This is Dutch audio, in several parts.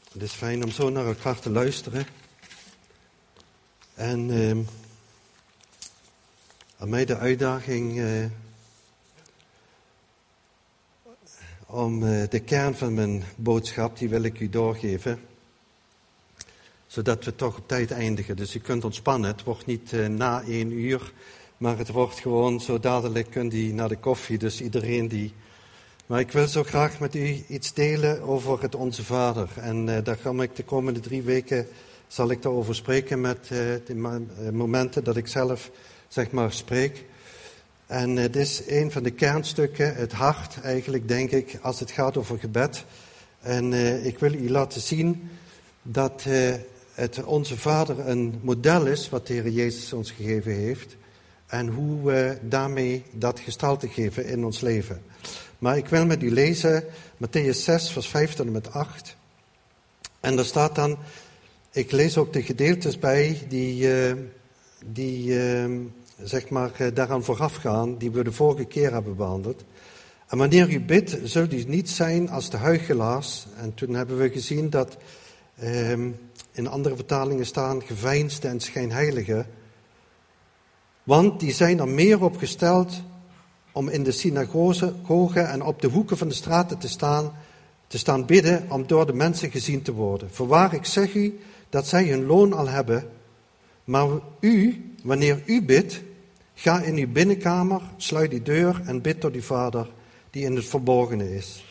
Het is fijn om zo naar elkaar te luisteren. En aan mij de uitdaging om de kern van mijn boodschap, die wil ik u doorgeven. Zodat we toch op tijd eindigen. Dus u kunt ontspannen. Het wordt niet na 1 uur, maar het wordt gewoon zo dadelijk kunt u naar de koffie. Dus iedereen die... Maar ik wil zo graag met u iets delen over het Onze Vader. En daar ga ik de komende 3 weken, zal ik daarover spreken met de momenten dat ik zelf, zeg maar, spreek. En het is een van de kernstukken, het hart eigenlijk, denk ik, als het gaat over gebed. En ik wil u laten zien dat het Onze Vader een model is, wat de Heer Jezus ons gegeven heeft. En hoe we daarmee dat gestalte geven in ons leven. Maar ik wil met u lezen Mattheüs 6, vers 5 tot en met 8. En daar staat dan, ik lees ook de gedeeltes bij die zeg maar daaraan vooraf gaan, die we de vorige keer hebben behandeld. En wanneer u bidt, zult u niet zijn als de huichelaars. En toen hebben we gezien dat in andere vertalingen staan geveinsde en schijnheilige. Want die zijn er meer op gesteld om in de synagogen en op de hoeken van de straten te staan bidden om door de mensen gezien te worden. Voorwaar, ik zeg u dat zij hun loon al hebben. Maar u, wanneer u bidt, ga in uw binnenkamer, sluit die deur en bid tot uw Vader die in het verborgene is.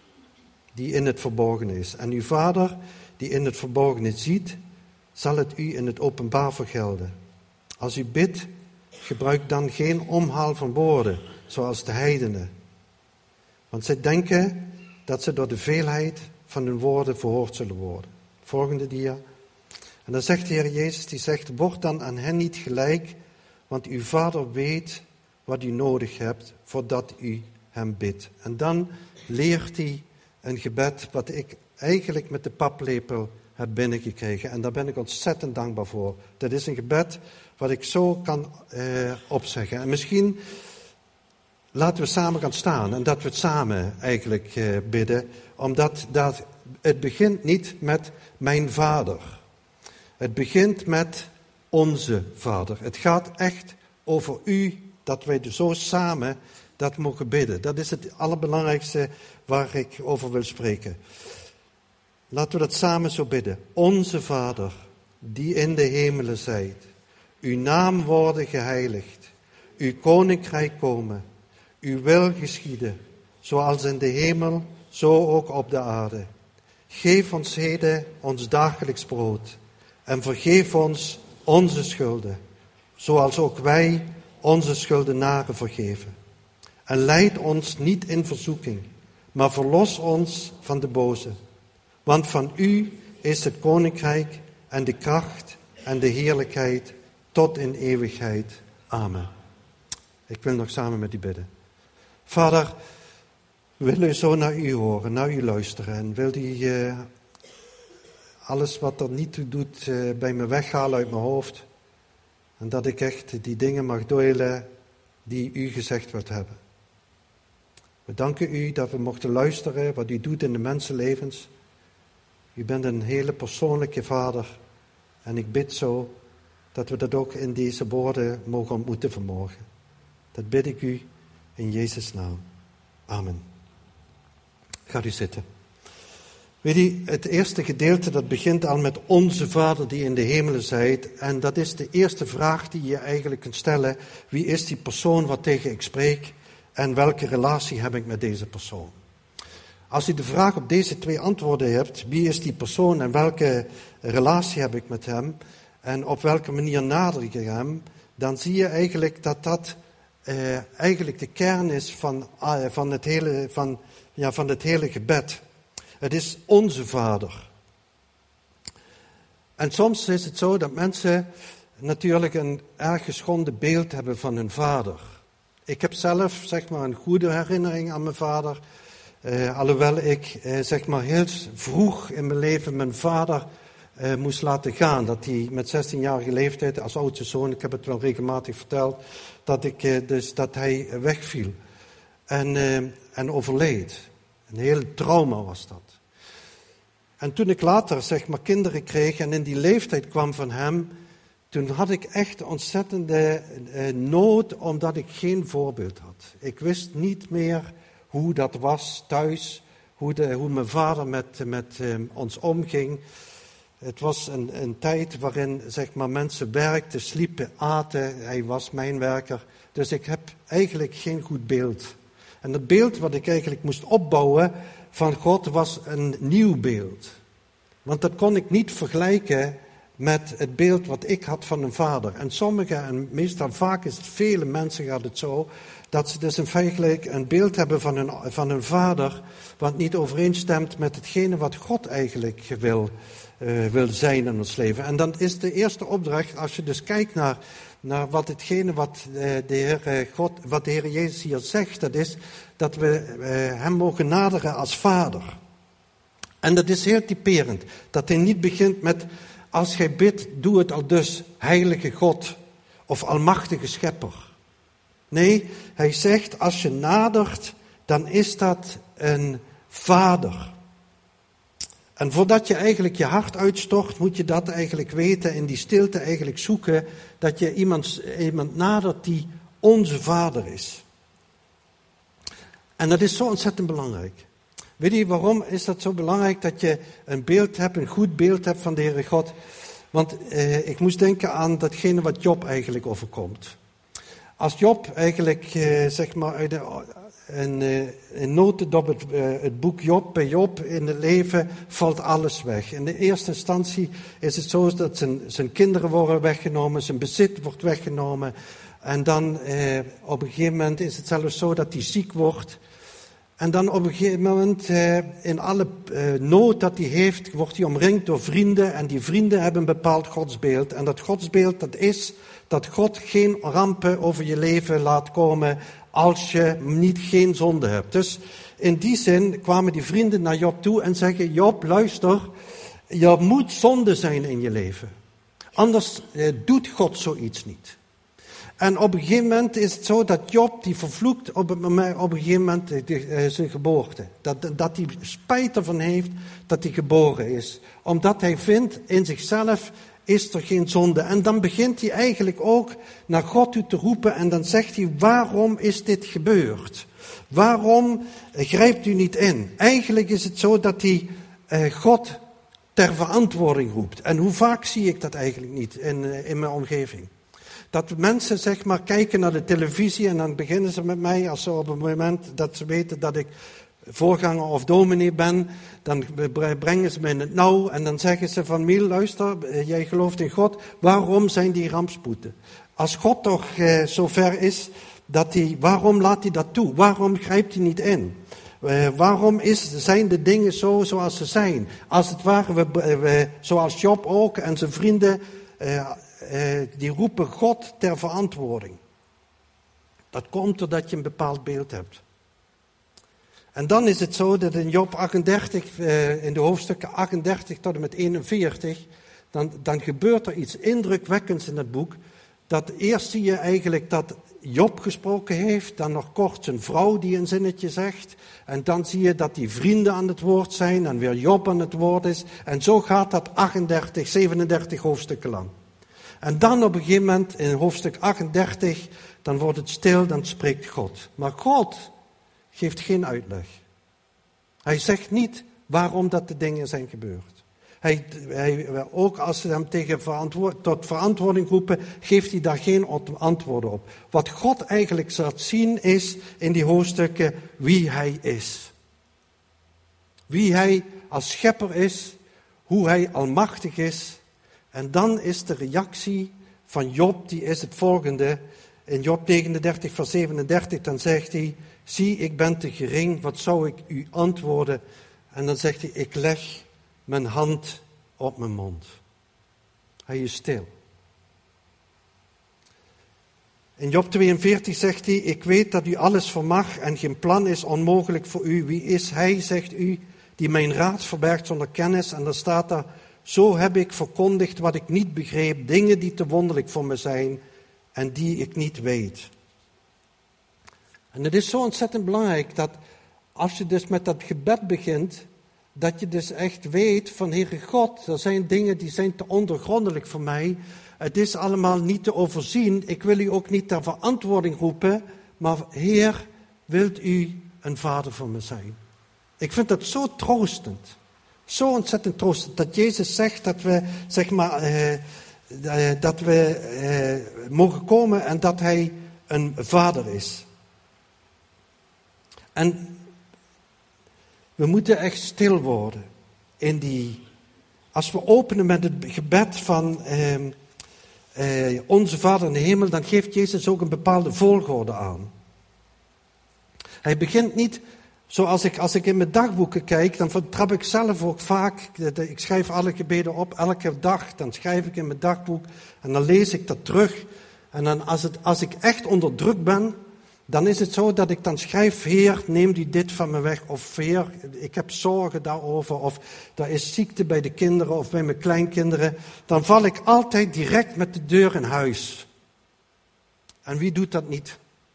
Die in het verborgene is. En uw Vader die in het verborgene ziet, zal het u in het openbaar vergelden. Als u bidt, gebruik dan geen omhaal van woorden, zoals de heidenen. Want zij denken dat ze door de veelheid van hun woorden verhoord zullen worden. Volgende dia. En dan zegt de Heer Jezus, die zegt, word dan aan hen niet gelijk, want uw Vader weet wat u nodig hebt, voordat u hem bidt. En dan leert hij een gebed wat ik eigenlijk met de paplepel heb binnengekregen. En daar ben ik ontzettend dankbaar voor. Dat is een gebed wat ik zo kan opzeggen. En misschien laten we samen gaan staan en dat we het samen eigenlijk bidden. Omdat het begint niet met mijn Vader. Het begint met onze Vader. Het gaat echt over u, dat wij zo samen dat mogen bidden. Dat is het allerbelangrijkste waar ik over wil spreken. Laten we dat samen zo bidden. Onze Vader, die in de hemelen zijt. Uw naam worden geheiligd. Uw koninkrijk komen. Uw wil geschieden. Zoals in de hemel, zo ook op de aarde. Geef ons heden ons dagelijks brood. En vergeef ons onze schulden. Zoals ook wij onze schuldenaren vergeven. En leid ons niet in verzoeking. Maar verlos ons van de boze. Want van u is het koninkrijk en de kracht en de heerlijkheid tot in eeuwigheid. Amen. Ik wil nog samen met u bidden. Vader, we willen zo naar u horen, naar u luisteren. En wil u alles wat er niet toe doet bij me weghalen uit mijn hoofd. En dat ik echt die dingen mag delen die u gezegd wilt hebben. We danken u dat we mochten luisteren wat u doet in de mensenlevens. U bent een hele persoonlijke Vader. En ik bid zo dat we dat ook in deze woorden mogen ontmoeten vanmorgen. Dat bid ik u in Jezus' naam. Amen. Gaat u zitten. Weet u, het eerste gedeelte dat begint al met onze Vader die in de hemelen zijt. En dat is de eerste vraag die je eigenlijk kunt stellen. Wie is die persoon wat tegen ik spreek? En welke relatie heb ik met deze persoon? Als u de vraag op deze 2 antwoorden hebt, wie is die persoon en welke relatie heb ik met hem en op welke manier nader ik hem, dan zie je eigenlijk dat dat eigenlijk de kern is van het hele gebed. Het is onze Vader. En soms is het zo dat mensen natuurlijk een erg geschonden beeld hebben van hun vader. Ik heb zelf zeg maar een goede herinnering aan mijn vader. Alhoewel ik zeg maar heel vroeg in mijn leven mijn vader moest laten gaan. Dat hij met 16-jarige leeftijd als oudste zoon, ik heb het wel regelmatig verteld, dat hij wegviel en overleed. Een heel trauma was dat. En toen ik later, kinderen kreeg en in die leeftijd kwam van hem, toen had ik echt ontzettende nood, omdat ik geen voorbeeld had. Ik wist niet meer hoe dat was thuis, hoe mijn vader met ons omging. Het was een tijd waarin mensen werkten, sliepen, aten. Hij was mijnwerker. Dus ik heb eigenlijk geen goed beeld. En het beeld wat ik eigenlijk moest opbouwen van God was een nieuw beeld. Want dat kon ik niet vergelijken met het beeld wat ik had van een vader. En sommigen, en meestal vaak is het vele mensen gaat het zo, dat ze dus feitelijk een beeld hebben van een vader wat niet overeenstemt met hetgene wat God eigenlijk wil zijn in ons leven. En dan is de eerste opdracht, als je dus kijkt naar wat de Heer Jezus hier zegt, dat is dat we hem mogen naderen als vader. En dat is heel typerend, dat hij niet begint met, als gij bidt, doe het al dus, heilige God of almachtige schepper. Nee, hij zegt, als je nadert, dan is dat een vader. En voordat je eigenlijk je hart uitstort, moet je dat eigenlijk weten, in die stilte eigenlijk zoeken, dat je iemand nadert die onze vader is. En dat is zo ontzettend belangrijk. Weet je, waarom is dat zo belangrijk dat je een goed beeld hebt van de Heere God? Want ik moest denken aan datgene wat Job eigenlijk overkomt. Als Job eigenlijk, uit een notendop het boek Job, bij Job in het leven valt alles weg. In de eerste instantie is het zo dat zijn kinderen worden weggenomen, zijn bezit wordt weggenomen. En dan op een gegeven moment is het zelfs zo dat hij ziek wordt. En dan op een gegeven moment, in alle nood dat hij heeft, wordt hij omringd door vrienden. En die vrienden hebben een bepaald godsbeeld. En dat godsbeeld, dat is dat God geen rampen over je leven laat komen als je geen zonde hebt. Dus in die zin kwamen die vrienden naar Job toe en zeggen, Job, luister, er moet zonde zijn in je leven. Anders doet God zoiets niet. En op een gegeven moment is het zo dat Job die vervloekt op een gegeven moment zijn geboorte. Dat hij spijt ervan heeft dat hij geboren is. Omdat hij vindt in zichzelf is er geen zonde. En dan begint hij eigenlijk ook naar God toe te roepen en dan zegt hij, waarom is dit gebeurd? Waarom grijpt u niet in? Eigenlijk is het zo dat hij God ter verantwoording roept. En hoe vaak zie ik dat eigenlijk niet in mijn omgeving? Dat mensen kijken naar de televisie en dan beginnen ze met mij, als ze op het moment dat ze weten dat ik voorganger of dominee ben, dan brengen ze me in het nauw en dan zeggen ze van, Miel, luister, jij gelooft in God, waarom zijn die rampspoeden? Als God toch zover is, waarom laat hij dat toe? Waarom grijpt hij niet in? Waarom zijn de dingen zo zoals ze zijn? Als het ware, zoals Job ook en zijn vrienden, die roepen God ter verantwoording. Dat komt doordat je een bepaald beeld hebt. En dan is het zo dat in Job 38, in de hoofdstukken 38 tot en met 41, dan gebeurt er iets indrukwekkends in het boek. Dat eerst zie je eigenlijk dat Job gesproken heeft, dan nog kort zijn vrouw die een zinnetje zegt. En dan zie je dat die vrienden aan het woord zijn en weer Job aan het woord is. En zo gaat dat 38, 37 hoofdstukken lang. En dan op een gegeven moment in hoofdstuk 38, dan wordt het stil, dan spreekt God. Maar God geeft geen uitleg. Hij zegt niet waarom dat de dingen zijn gebeurd. Ook als ze hem tot verantwoording roepen, geeft hij daar geen antwoorden op. Wat God eigenlijk laat zien is in die hoofdstukken wie hij is. Wie hij als schepper is, hoe hij almachtig is. En dan is de reactie van Job, die is het volgende. In Job 39 vers 37, dan zegt hij, zie, ik ben te gering, wat zou ik u antwoorden? En dan zegt hij, ik leg mijn hand op mijn mond. Hij is stil. In Job 42 zegt hij, ik weet dat u alles vermag en geen plan is onmogelijk voor u. Wie is hij, zegt u, die mijn raad verbergt zonder kennis? En dan staat daar, zo heb ik verkondigd wat ik niet begreep, dingen die te wonderlijk voor me zijn en die ik niet weet. En het is zo ontzettend belangrijk dat als je dus met dat gebed begint, Dat je dus echt weet van, Heere God, er zijn dingen die zijn te ondergrondelijk voor mij. Het is allemaal niet te overzien. Ik wil u ook niet ter verantwoording roepen. Maar Heer, wilt u een vader voor me zijn? Ik vind dat zo troostend. Zo ontzettend troostend. Dat Jezus zegt dat we, mogen komen en dat hij een vader is. En we moeten echt stil worden als we openen met het gebed van onze Vader in de hemel, dan geeft Jezus ook een bepaalde volgorde aan. Hij begint niet, zoals als ik in mijn dagboeken kijk, dan vertrap ik zelf ook vaak, ik schrijf alle gebeden op, elke dag, dan schrijf ik in mijn dagboek en dan lees ik dat terug. En dan als ik echt onder druk ben, dan is het zo dat ik dan schrijf, Heer, neem die dit van me weg. Of Heer, ik heb zorgen daarover. Of er is ziekte bij de kinderen of bij mijn kleinkinderen. Dan val ik altijd direct met de deur in huis. En wie doet dat niet?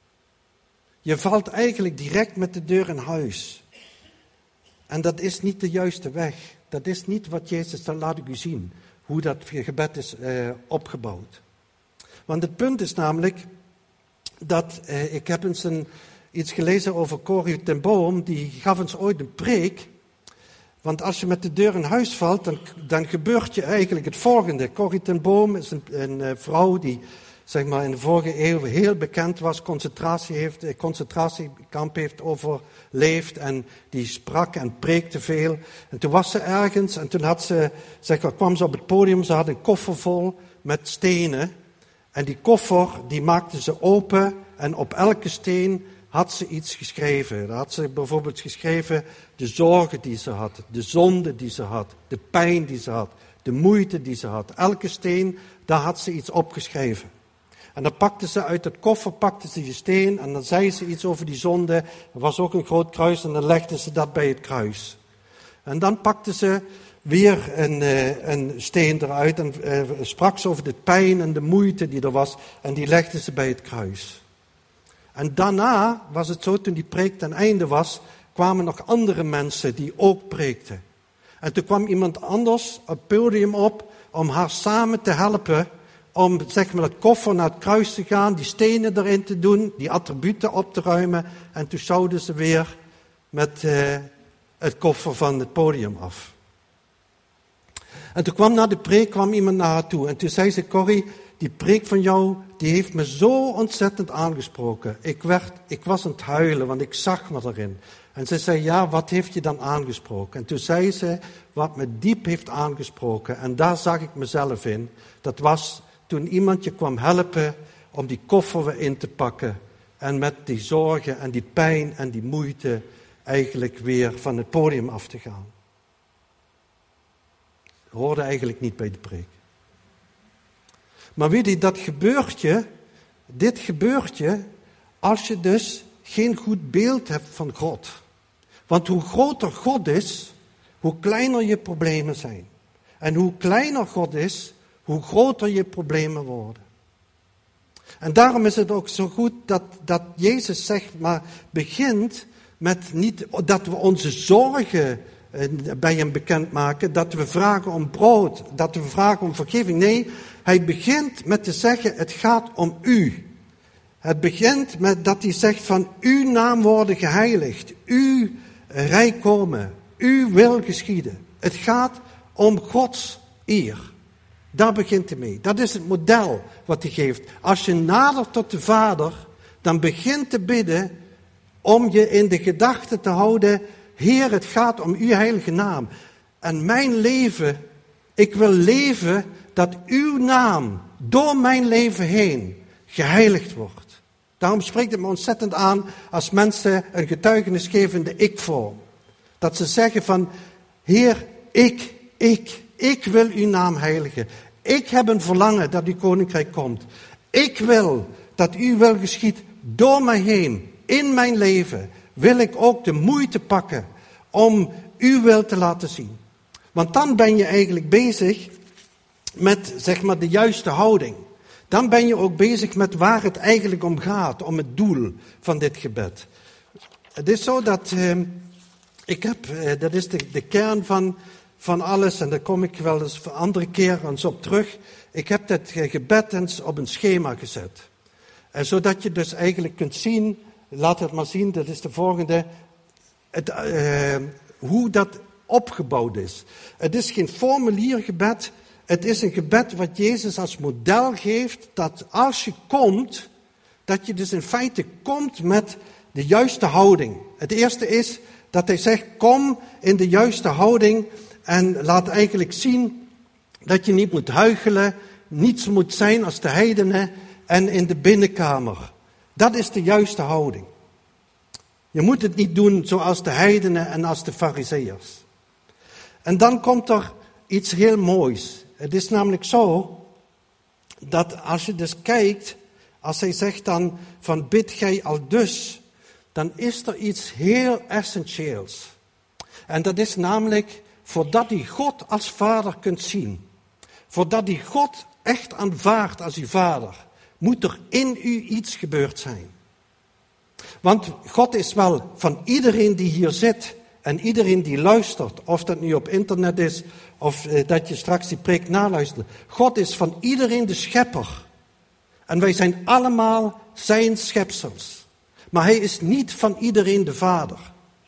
Je valt eigenlijk direct met de deur in huis. En dat is niet de juiste weg. Dat is niet wat Jezus, dan laat ik u zien. Hoe dat gebed is opgebouwd. Want het punt is namelijk dat ik heb eens iets gelezen over Corrie ten Boom, die gaf ons ooit een preek. Want als je met de deur in huis valt, dan gebeurt je eigenlijk het volgende. Corrie ten Boom is een vrouw die in de vorige eeuw heel bekend was, concentratiekamp heeft overleefd en die sprak en preekte veel. En toen was ze ergens en toen kwam ze op het podium, ze had een koffer vol met stenen. En die koffer, die maakte ze open en op elke steen had ze iets geschreven. Daar had ze bijvoorbeeld geschreven de zorgen die ze had, de zonde die ze had, de pijn die ze had, de moeite die ze had. Elke steen, daar had ze iets opgeschreven. En dan pakte ze uit het koffer, die steen en dan zei ze iets over die zonde. Er was ook een groot kruis en dan legde ze dat bij het kruis. En dan pakte ze weer een steen eruit en sprak ze over de pijn en de moeite die er was en die legde ze bij het kruis. En daarna was het zo, toen die preek ten einde was, kwamen nog andere mensen die ook preekten. En toen kwam iemand anders op het podium op om haar samen te helpen om het koffer naar het kruis te gaan, die stenen erin te doen, die attributen op te ruimen en toen zouden ze weer met het koffer van het podium af. En toen na de preek kwam iemand naar haar toe. En toen zei ze, Corrie, die preek van jou, die heeft me zo ontzettend aangesproken. Ik was aan het huilen, want ik zag me erin. En ze zei, ja, wat heeft je dan aangesproken? En toen zei ze, wat me diep heeft aangesproken. En daar zag ik mezelf in. Dat was toen iemand je kwam helpen om die koffer weer in te pakken. En met die zorgen en die pijn en die moeite eigenlijk weer van het podium af te gaan. Hoorde eigenlijk niet bij de preek. Maar weet je, dit gebeurt je als je dus geen goed beeld hebt van God. Want hoe groter God is, hoe kleiner je problemen zijn. En hoe kleiner God is, hoe groter je problemen worden. En daarom is het ook zo goed dat Jezus zegt, maar begint met niet dat we onze zorgen bij hem bekendmaken, dat we vragen om brood, dat we vragen om vergeving. Nee, hij begint met te zeggen, het gaat om u. Het begint met dat hij zegt van, uw naam worden geheiligd, uw rijk komen, uw wil geschieden. Het gaat om Gods eer. Daar begint hij mee. Dat is het model wat hij geeft. Als je nadert tot de Vader, dan begint te bidden om je in de gedachte te houden, Heer, het gaat om uw heilige naam. En mijn leven, ik wil leven dat uw naam door mijn leven heen geheiligd wordt. Daarom spreekt het me ontzettend aan als mensen een getuigenis geven in de ik-vorm. Dat ze zeggen van, Heer, ik wil uw naam heiligen. Ik heb een verlangen dat uw koninkrijk komt. Ik wil dat uw wil geschiet door mij heen, in mijn leven. Wil ik ook de moeite pakken om uw wil te laten zien. Want dan ben je eigenlijk bezig met, de juiste houding. Dan ben je ook bezig met waar het eigenlijk om gaat, om het doel van dit gebed. Het is zo dat Dat is de kern van alles en daar kom ik wel eens een andere keer eens op terug. Ik heb dat gebed eens op een schema gezet. En zodat je dus eigenlijk kunt zien, laat het maar zien, dat is de volgende, hoe dat opgebouwd is. Het is geen formuliergebed, het is een gebed wat Jezus als model geeft, dat als je komt, dat je dus in feite komt met de juiste houding. Het eerste is dat hij zegt, kom in de juiste houding en laat eigenlijk zien dat je niet moet huichelen, niets moet zijn als de heidenen en in de binnenkamer. Dat is de juiste houding. Je moet het niet doen zoals de heidenen en als de farizeeërs. En dan komt er iets heel moois. Het is namelijk zo dat als je dus kijkt, als hij zegt dan van bid gij aldus, dan is er iets heel essentieels. En dat is namelijk, voordat u God als vader kunt zien, voordat u God echt aanvaardt als uw vader, moet er in u iets gebeurd zijn. Want God is wel van iedereen die hier zit en iedereen die luistert, of dat nu op internet is of dat je straks die preek naluistert. God is van iedereen de schepper. En wij zijn allemaal zijn schepsels. Maar hij is niet van iedereen de vader.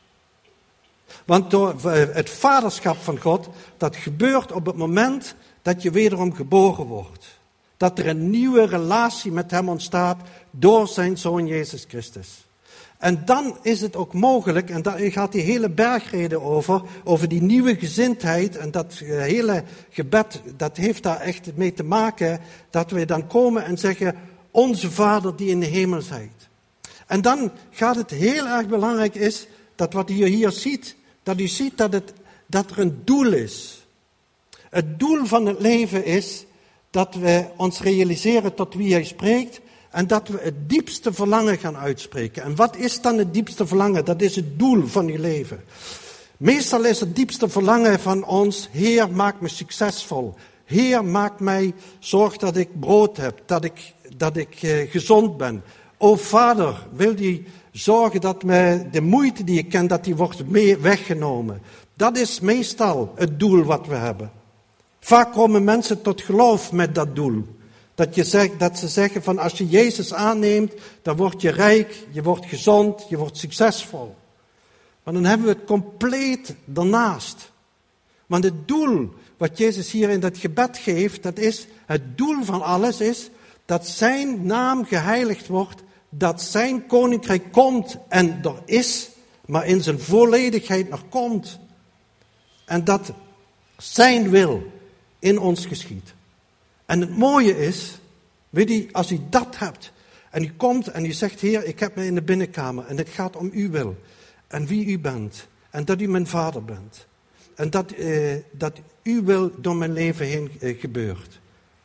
Want door het vaderschap van God, dat gebeurt op het moment dat je wederom geboren wordt. Dat er een nieuwe relatie met hem ontstaat door zijn Zoon Jezus Christus. En dan is het ook mogelijk, en daar gaat die hele bergrede over die nieuwe gezindheid. En dat hele gebed, dat heeft daar echt mee te maken, dat we dan komen en zeggen, onze Vader die in de hemel zijt. En dan gaat het heel erg belangrijk is, dat wat u hier ziet, dat u ziet dat er een doel is. Het doel van het leven is dat we ons realiseren tot wie hij spreekt en dat we het diepste verlangen gaan uitspreken. En wat is dan het diepste verlangen? Dat is het doel van uw leven. Meestal is het diepste verlangen van ons, Heer, maak me succesvol. Heer, maak mij, zorg dat ik brood heb, dat ik gezond ben. O Vader, wil u zorgen dat de moeite die ik ken, dat die wordt weggenomen. Dat is meestal het doel wat we hebben. Vaak komen mensen tot geloof met dat doel. Dat ze zeggen van als je Jezus aanneemt, dan word je rijk, je wordt gezond, je wordt succesvol. Maar dan hebben we het compleet daarnaast. Want het doel wat Jezus hier in dat gebed geeft, dat is, het doel van alles is dat zijn naam geheiligd wordt, dat zijn koninkrijk komt en er is, maar in zijn volledigheid nog komt. En dat zijn wil in ons geschiet. En het mooie is, weet u, als u dat hebt, en u komt en u zegt, Heer, ik heb me in de binnenkamer en het gaat om uw wil. En wie u bent. En dat u mijn vader bent. En dat uw wil door mijn leven heen gebeurt.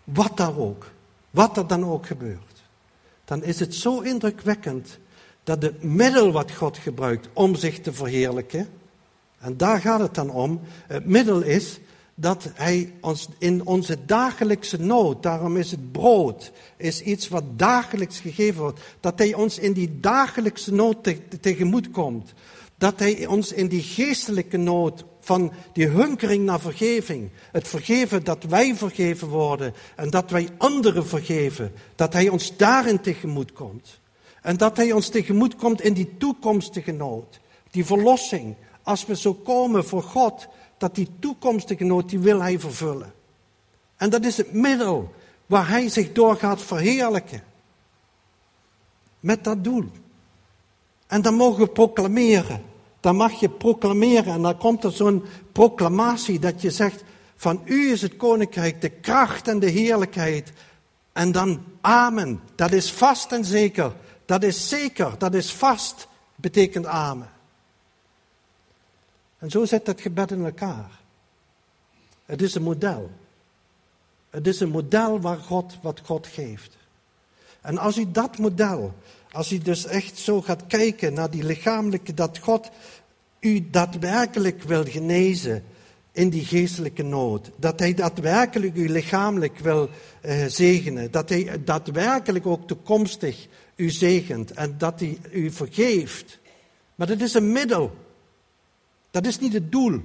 Wat er dan ook gebeurt. Dan is het zo indrukwekkend dat het middel wat God gebruikt om zich te verheerlijken, en daar gaat het dan om, het middel is dat hij ons in onze dagelijkse nood, daarom is het brood, is iets wat dagelijks gegeven wordt, dat hij ons in die dagelijkse nood tegemoet komt. Dat hij ons in die geestelijke nood van die hunkering naar vergeving, het vergeven dat wij vergeven worden en dat wij anderen vergeven, dat hij ons daarin tegemoet komt. En dat hij ons tegemoet komt in die toekomstige nood, die verlossing. Als we zo komen voor God, dat die toekomstige nood, die wil hij vervullen. En dat is het middel waar hij zich door gaat verheerlijken. Met dat doel. En dan mogen we proclameren. Dan mag je proclameren en dan komt er zo'n proclamatie dat je zegt, van u is het koninkrijk, de kracht en de heerlijkheid. En dan amen. Dat is vast en zeker. Dat is zeker, dat is vast, betekent amen. En zo zit het gebed in elkaar. Het is een model. Het is een model wat God geeft. En als u dat model, als u dus echt zo gaat kijken naar die lichamelijke, dat God u daadwerkelijk wil genezen in die geestelijke nood. Dat hij daadwerkelijk u lichamelijk wil zegenen. Dat hij daadwerkelijk ook toekomstig u zegent en dat hij u vergeeft. Maar dat is een middel. Dat is niet het doel.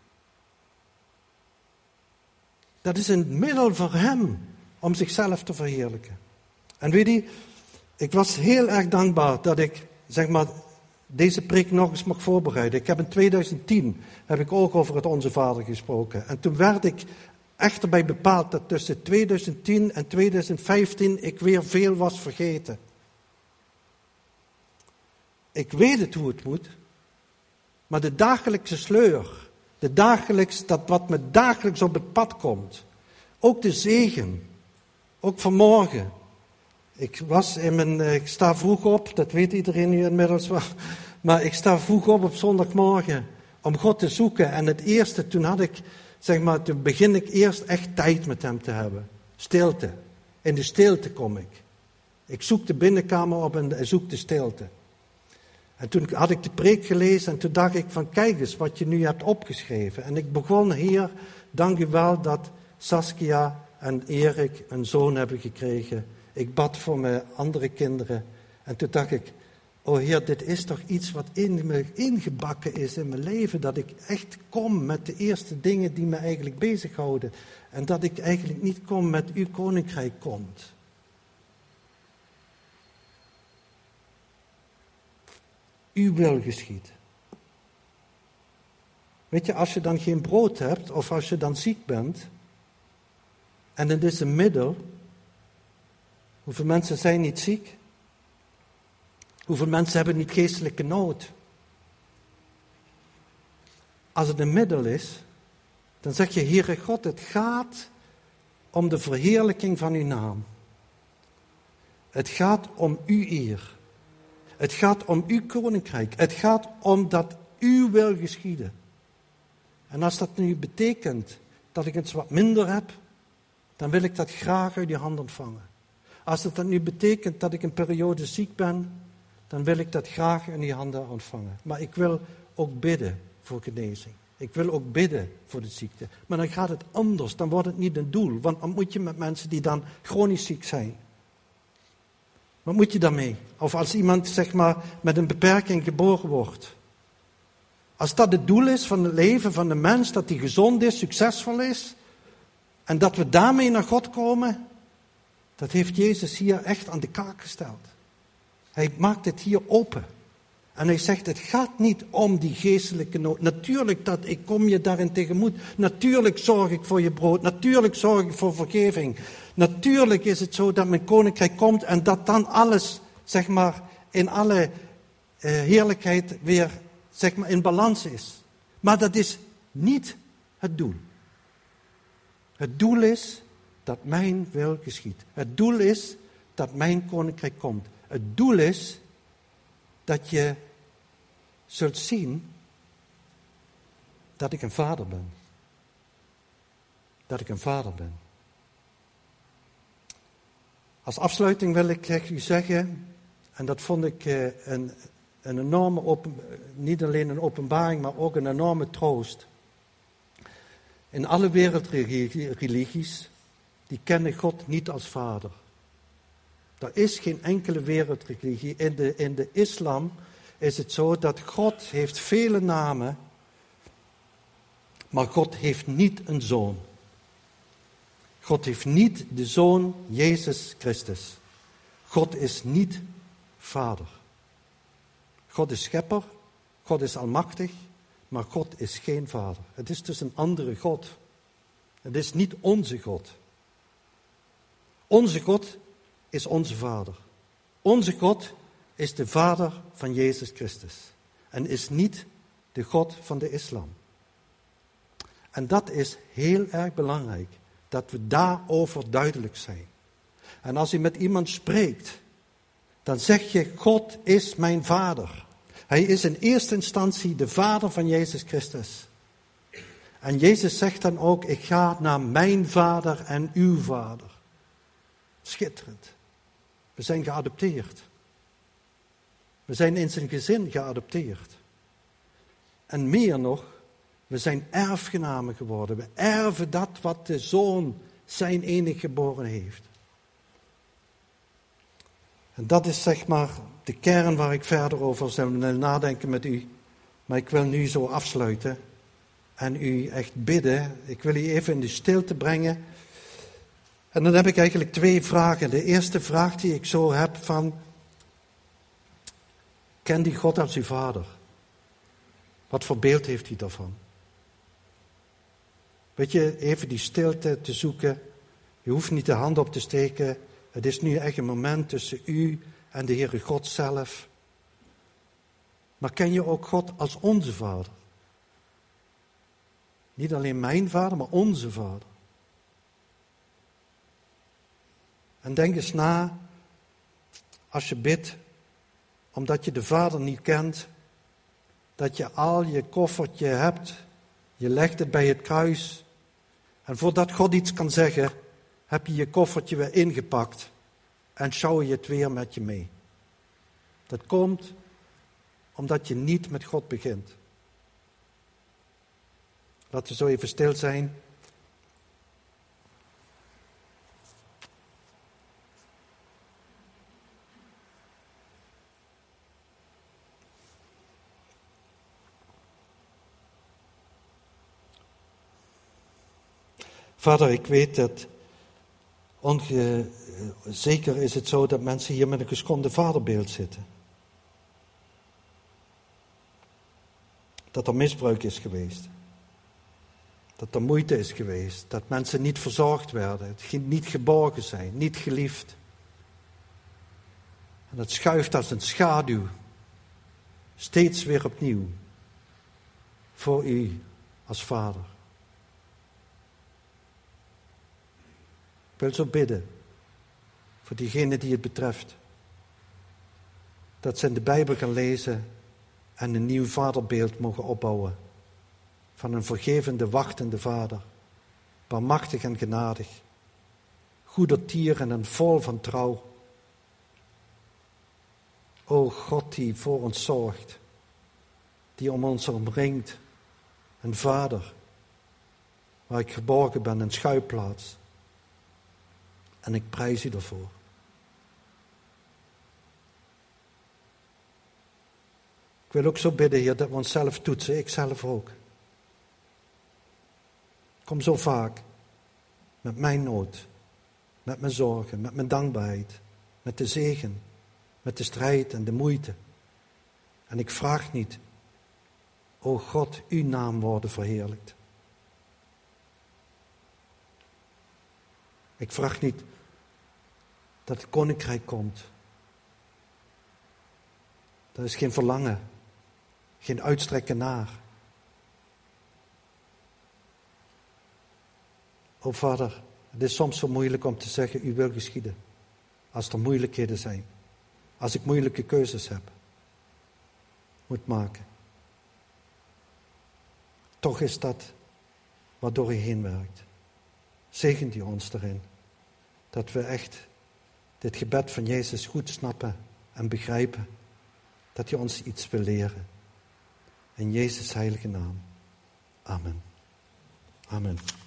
Dat is een middel voor hem om zichzelf te verheerlijken. En weet je, ik was heel erg dankbaar dat ik, deze preek nog eens mag voorbereiden. Ik heb in 2010 ook over het Onze Vader gesproken. En toen werd ik echt erbij bepaald dat tussen 2010 en 2015 ik weer veel was vergeten. Ik weet het hoe het moet, maar de dagelijkse sleur, dat wat me dagelijks op het pad komt, ook de zegen, ook vanmorgen. Ik sta vroeg op, dat weet iedereen nu inmiddels wel, maar ik sta vroeg op zondagmorgen om God te zoeken. En het eerste, toen begin ik eerst echt tijd met hem te hebben. Stilte. In de stilte kom ik. Ik zoek de binnenkamer op en zoek de stilte. En toen had ik de preek gelezen en toen dacht ik van kijk eens wat je nu hebt opgeschreven. En ik begon Heer, dank u wel dat Saskia en Erik een zoon hebben gekregen. Ik bad voor mijn andere kinderen. En toen dacht ik, oh Heer, dit is toch iets wat in me ingebakken is in mijn leven. Dat ik echt kom met de eerste dingen die me eigenlijk bezighouden. En dat ik eigenlijk niet kom met uw koninkrijk komt. Uw wil geschiet. Weet je, als je dan geen brood hebt of als je dan ziek bent en het is een middel. Hoeveel mensen zijn niet ziek? Hoeveel mensen hebben niet geestelijke nood? Als het een middel is, dan zeg je, Heere God, het gaat om de verheerlijking van uw naam. Het gaat om uw eer. Het gaat om uw koninkrijk. Het gaat om dat uw wil geschieden. En als dat nu betekent dat ik het wat minder heb, dan wil ik dat graag uit je hand ontvangen. Als het dan nu betekent dat ik een periode ziek ben, dan wil ik dat graag in je handen ontvangen. Maar ik wil ook bidden voor genezing. Ik wil ook bidden voor de ziekte. Maar dan gaat het anders, dan wordt het niet een doel. Want wat moet je met mensen die dan chronisch ziek zijn? Wat moet je daarmee? Of als iemand met een beperking geboren wordt. Als dat het doel is van het leven van de mens, dat hij gezond is, succesvol is, en dat we daarmee naar God komen, dat heeft Jezus hier echt aan de kaak gesteld. Hij maakt het hier open. En hij zegt, het gaat niet om die geestelijke nood. Natuurlijk dat ik kom je daarin tegemoet. Natuurlijk zorg ik voor je brood. Natuurlijk zorg ik voor vergeving. Natuurlijk is het zo dat mijn koninkrijk komt en dat dan alles, in alle heerlijkheid weer, in balans is. Maar dat is niet het doel. Het doel is dat mijn wil geschiet. Het doel is dat mijn koninkrijk komt. Het doel is dat je zult zien dat ik een vader ben. Dat ik een vader ben. Als afsluiting wil ik u zeggen, en dat vond ik een enorme, niet alleen een openbaring, maar ook een enorme troost. In alle wereldreligies, die kennen God niet als vader. Er is geen enkele wereldreligie. In de islam is het zo dat God heeft vele namen, maar God heeft niet een zoon. God heeft niet de Zoon Jezus Christus. God is niet vader. God is schepper, God is almachtig, maar God is geen vader. Het is dus een andere God. Het is niet onze God. Onze God is onze vader. Onze God is de vader van Jezus Christus. En is niet de God van de islam. En dat is heel erg belangrijk. Dat we daarover duidelijk zijn. En als u met iemand spreekt, dan zeg je, God is mijn vader. Hij is in eerste instantie de vader van Jezus Christus. En Jezus zegt dan ook, ik ga naar mijn vader en uw vader. Schitterend. We zijn geadopteerd. We zijn in zijn gezin geadopteerd. En meer nog, we zijn erfgenamen geworden. We erven dat wat de Zoon zijn enig geboren heeft. En dat is de kern waar ik verder over zal nadenken met u. Maar ik wil nu zo afsluiten en u echt bidden. Ik wil u even in de stilte brengen. En dan heb ik eigenlijk 2 vragen. De eerste vraag die ik zo heb van, ken die God als uw vader? Wat voor beeld heeft hij daarvan? Weet je, even die stilte te zoeken. Je hoeft niet de hand op te steken. Het is nu echt een moment tussen u en de Heere God zelf. Maar ken je ook God als onze vader? Niet alleen mijn vader, maar onze vader. En denk eens na, als je bidt, omdat je de vader niet kent, dat je al je koffertje hebt, je legt het bij het kruis. En voordat God iets kan zeggen, heb je je koffertje weer ingepakt en sjouw je het weer met je mee. Dat komt omdat je niet met God begint. Laten we zo even stil zijn. Vader, ik weet dat zeker is het zo dat mensen hier met een geschonden vaderbeeld zitten. Dat er misbruik is geweest. Dat er moeite is geweest. Dat mensen niet verzorgd werden. Niet geborgen zijn. Niet geliefd. En dat schuift als een schaduw. Steeds weer opnieuw. Voor u als vader. Ik wil zo bidden. Voor diegenen die het betreft. Dat ze in de Bijbel gaan lezen. En een nieuw vaderbeeld mogen opbouwen. Van een vergevende, wachtende vader. Barmachtig en genadig. Goedertieren en vol van trouw. O God die voor ons zorgt. Die om ons omringt. Een vader. Waar ik geborgen ben, een schuilplaats. En ik prijs u daarvoor. Ik wil ook zo bidden, Heer, dat we onszelf toetsen. Ik zelf ook. Ik kom zo vaak met mijn nood, met mijn zorgen, met mijn dankbaarheid, met de zegen, met de strijd en de moeite. En ik vraag niet, o God, uw naam worden verheerlijkt. Ik vraag niet dat het koninkrijk komt. Er is geen verlangen, geen uitstrekken naar. O Vader, het is soms zo moeilijk om te zeggen, u wil geschieden. Als er moeilijkheden zijn. Als ik moeilijke keuzes heb. Moet maken. Toch is dat wat door u heen werkt. Zegent u ons erin. Dat we echt dit gebed van Jezus goed snappen en begrijpen. Dat hij ons iets wil leren. In Jezus' heilige naam. Amen. Amen.